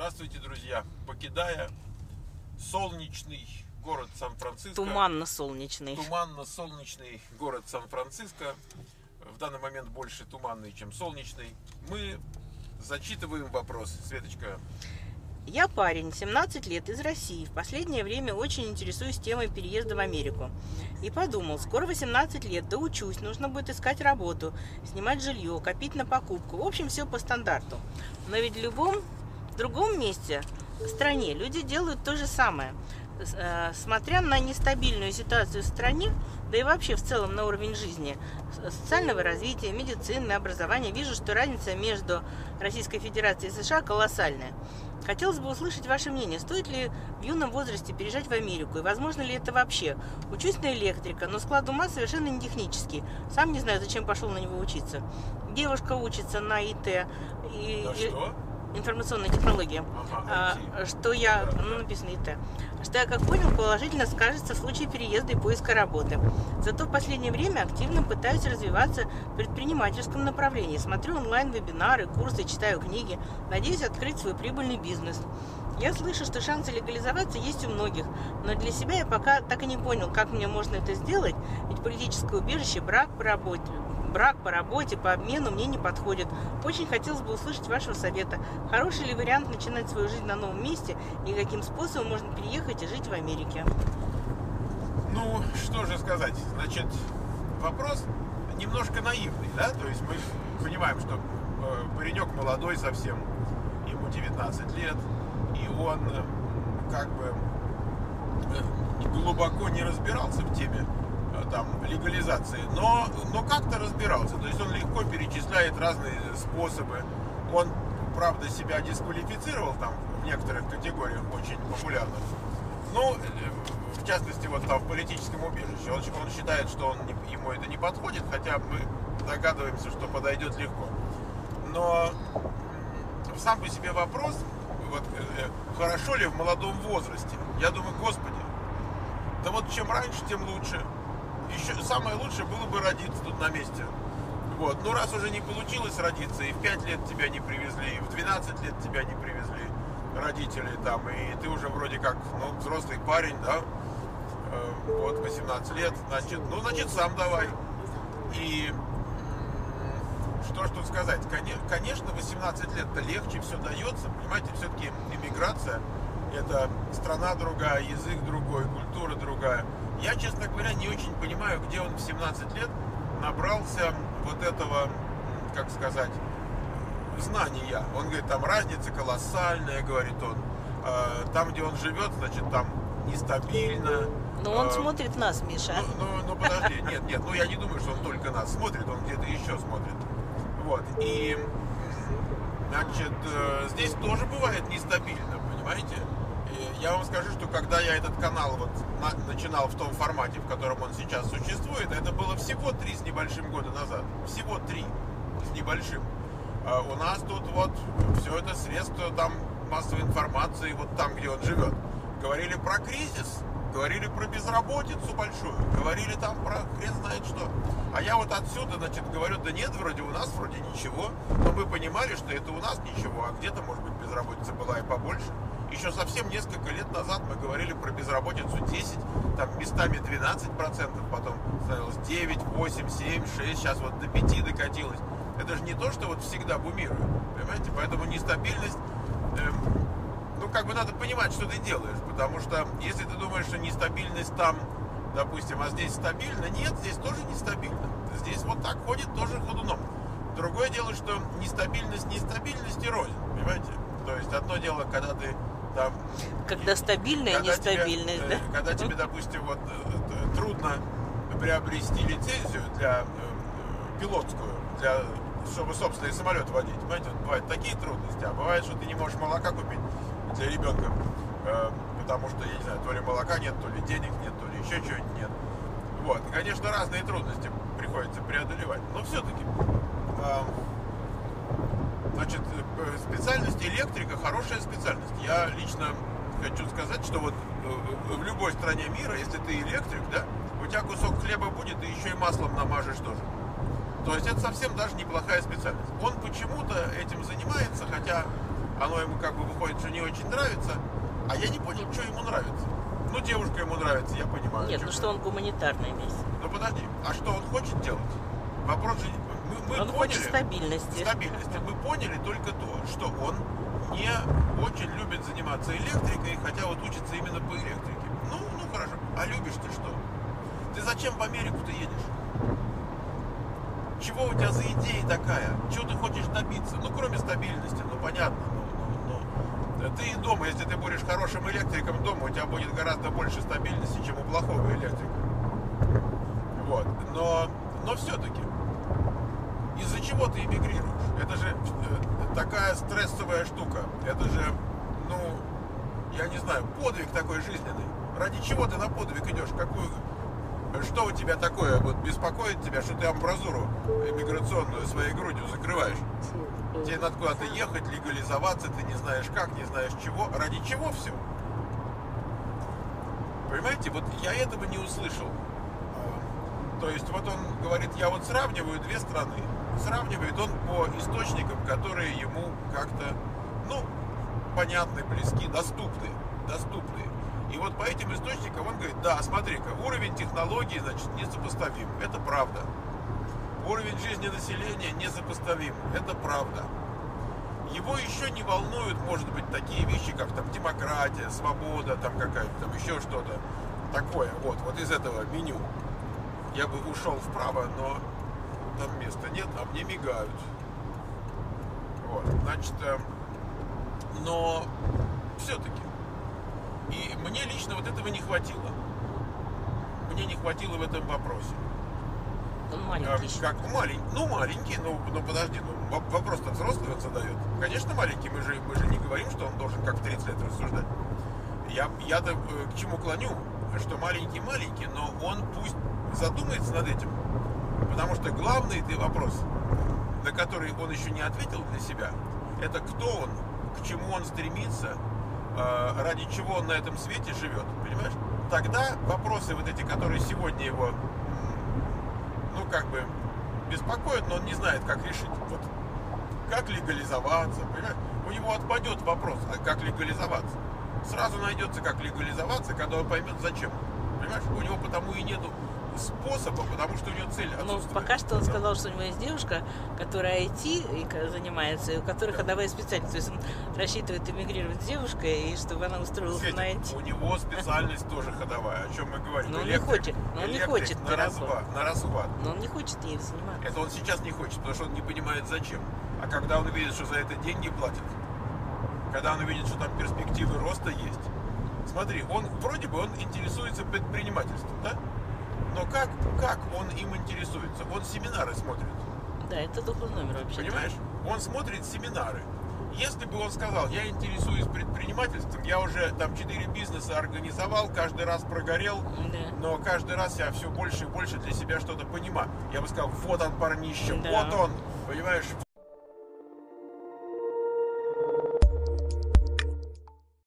Здравствуйте, друзья! Покидая солнечный город Сан-Франциско, Туманно-солнечный город Сан-Франциско, в данный момент больше туманный, чем солнечный, мы зачитываем вопрос. Светочка. Я парень, 17 лет, из России. В последнее время очень интересуюсь темой переезда в Америку. И подумал, скоро 18 лет, доучусь, нужно будет искать работу, снимать жилье, копить на покупку. В общем, все по стандарту. Но ведь в другом месте, в стране, люди делают то же самое. Смотря на нестабильную ситуацию в стране, да и вообще в целом на уровень жизни, социального развития, медицины, образования, вижу, что разница между Российской Федерацией и США колоссальная. Хотелось бы услышать ваше мнение, стоит ли в юном возрасте переезжать в Америку, и возможно ли это вообще? Учусь на электрика, но склад ума совершенно не технический. Сам не знаю, зачем пошел на него учиться. Девушка учится на ИТ. Что? Информационные технологии, написано ИТ, что я, как понял, положительно скажется в случае переезда и поиска работы. Зато в последнее время активно пытаюсь развиваться в предпринимательском направлении. Смотрю онлайн-вебинары, курсы, читаю книги, надеюсь открыть свой прибыльный бизнес. Я слышу, что шансы легализоваться есть у многих, но для себя я пока так и не понял, как мне можно это сделать, ведь политическое убежище, брак по работе, по обмену мне не подходит. Очень хотелось бы услышать вашего совета. Хороший ли вариант начинать свою жизнь на новом месте и каким способом можно переехать и жить в Америке? Ну, что же сказать. Значит, вопрос немножко наивный, да? То есть мы понимаем, что паренек молодой совсем, ему 19 лет, и он как бы глубоко не разбирался в теме там легализации, но как-то разбирался. То есть он легко перечисляет разные способы. Он, правда, себя дисквалифицировал там в некоторых категориях очень популярных. Ну, в частности, вот там в политическом убежище. Он считает, что ему это не подходит, хотя мы догадываемся, что подойдет легко. Но сам по себе вопрос, вот, хорошо ли в молодом возрасте? Я думаю, господи, да вот чем раньше, тем лучше. Еще самое лучшее было бы родиться тут на месте. Вот. Ну, раз уже не получилось родиться, и в 5 лет тебя не привезли, и в 12 лет тебя не привезли родители там, и ты уже вроде как, взрослый парень, да, вот, 18 лет, значит, сам давай. И что ж тут сказать, конечно, 18 лет-то легче все дается, понимаете, все-таки иммиграция, это страна другая, язык другой, культура другая. Я, честно говоря, не очень понимаю, где он в 17 лет набрался вот этого, как сказать, знания. Он говорит, там разница колоссальная, говорит он. Там, где он живет, значит, там нестабильно. Но он смотрит нас, Миша. Ну, подожди, нет, я не думаю, что он только нас смотрит, он где-то еще смотрит. Вот, и, значит, здесь тоже бывает нестабильно, понимаете? Я вам скажу, что когда я этот канал вот начинал в том формате, в котором он сейчас существует, это было всего 3 с небольшим года назад. Всего 3 с небольшим. У нас тут вот все это средство там массовой информации, вот там, где он живет. Говорили про кризис, говорили про безработицу большую, говорили там про хрен знает что. А я вот отсюда, значит, говорю, да нет, вроде у нас вроде ничего. Но мы понимали, что это у нас ничего, а где-то, может быть, безработица была и побольше. Еще совсем несколько лет назад мы говорили про безработицу 10, там местами 12%, потом становилось 9, 8, 7, 6, сейчас вот до 5 докатилось. Это же не то, что вот всегда бумирует, понимаете? Поэтому нестабильность, как бы надо понимать, что ты делаешь, потому что если ты думаешь, что нестабильность там, допустим, а здесь стабильно, нет, здесь тоже нестабильно. Здесь вот так ходит тоже ходуном. Другое дело, что нестабильность нестабильности рознь, понимаете? То есть одно дело, когда ты там... Когда стабильная нестабильность, да? Когда тебе, допустим, вот трудно приобрести лицензию для пилотскую, чтобы собственный самолет водить. Понимаете, вот бывают такие трудности, а бывает, что ты не можешь молока купить для ребенка, потому что, я не знаю, то ли молока нет, то ли денег нет, то ли еще чего-нибудь нет. Вот, и, конечно, разные трудности приходится преодолевать, но все-таки... Значит, специальность электрика хорошая специальность. Я лично хочу сказать, что вот в любой стране мира, если ты электрик, да, у тебя кусок хлеба будет, и еще и маслом намажешь тоже. То есть это совсем даже неплохая специальность. Он почему-то этим занимается, хотя оно ему как бы выходит, что не очень нравится, а я не понял, что ему нравится. Ну, девушка ему нравится, я понимаю. Нет, ну что он гуманитарный весь. Ну, подожди, а что он хочет делать? Вопрос же... Мы Он поняли, хочет стабильности. Мы поняли только то, что он не очень любит заниматься электрикой, хотя вот учится именно по электрике. Ну, хорошо. А любишь ты что? Ты зачем в Америку-то едешь? Чего у тебя за идея такая? Чего ты хочешь добиться? Ну, кроме стабильности, ну, понятно. Ты дома, если ты будешь хорошим электриком дома, у тебя будет гораздо больше стабильности, чем у плохого электрика. Вот. Но все-таки, из-за чего ты эмигрируешь? Это же такая стрессовая штука. Это же, ну, я не знаю, подвиг такой жизненный. Ради чего ты на подвиг идешь? Что у тебя такое вот беспокоит тебя, что ты амбразуру иммиграционную своей грудью закрываешь? Тебе надо куда-то ехать, легализоваться, ты не знаешь как, не знаешь чего. Ради чего все? Понимаете, вот я этого не услышал. То есть вот он говорит, я вот сравниваю две страны. Сравнивает он по источникам, которые ему как-то, ну, понятны, близки, доступны. И вот по этим источникам он говорит, да, смотри-ка, уровень технологий, значит, несопоставим. Это правда. Уровень жизни населения несопоставим. Это правда. Его еще не волнуют, может быть, такие вещи, как там демократия, свобода, там какая-то, там еще что-то такое. Вот из этого меню. Я бы ушел вправо, но там места нет, а мне мигают. Вот, значит, но все-таки. И мне лично вот этого не хватило. Мне не хватило в этом вопросе. Он маленький. Маленький, но подожди, вопрос-то взрослый он задает. Конечно, маленький, мы же не говорим, что он должен как в 30 лет рассуждать. Я-то к чему клоню, что маленький, но он пусть задумается над этим. Потому что главный вопрос, на который он еще не ответил для себя, это кто он, к чему он стремится, ради чего он на этом свете живет, понимаешь? Тогда вопросы вот эти, которые сегодня его, ну, как бы беспокоят, но он не знает, как решить. Вот. Как легализоваться, понимаешь? У него отпадет вопрос, а как легализоваться. Сразу найдется, как легализоваться, когда он поймет, зачем. Понимаешь? У него потому и нету способа, потому что у него цель отсутствует. Ну, пока что он сказал, что у него есть девушка, которая IT занимается, и у которой ходовая специальность. То есть он рассчитывает эмигрировать с девушкой, и чтобы она устроилась Светик, на IT. у него специальность тоже ходовая, о чем мы говорим. Но он не хочет, на расхват. Но он не хочет ей заниматься. Это он сейчас не хочет, потому что он не понимает, зачем. А когда он увидит, что за это деньги платят, когда он увидит, что там перспективы роста есть. Смотри, он вроде бы интересуется предпринимательством, да? Но как он им интересуется? Он семинары смотрит. Да, это дохлый номер вообще. Понимаешь? Он смотрит семинары. Если бы он сказал, я интересуюсь предпринимательством, я уже там 4 бизнеса организовал, каждый раз прогорел, Да. но каждый раз я все больше и больше для себя что-то понимаю. Я бы сказал, вот он, парнище, Да. вот он, понимаешь?